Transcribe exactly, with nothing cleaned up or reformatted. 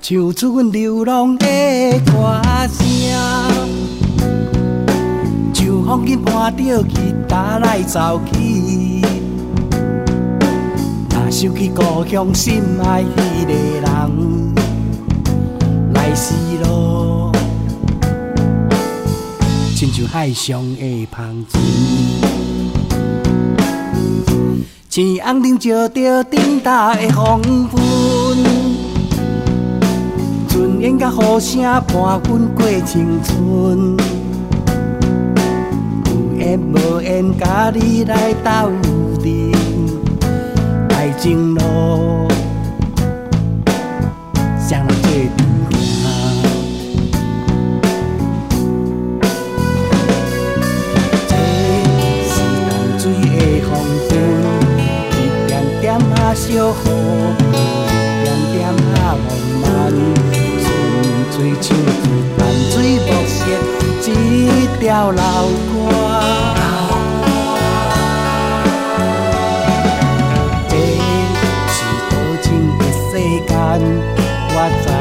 唱出阮流浪的歌声，像风景伴着吉他来走起。若想起故乡心爱迄个人，来时路，亲像海上的芳泉。青红灯照着顶大的黄昏，春烟甲雨声伴阮过青春。有缘无缘，甲你来斗阵，爱情路，谁人做阵行？这是淡水的黄昏。啊，小雨，点点啊，浪漫，纯粹唱出淡水暮色一条老歌。这是多情的世间，我知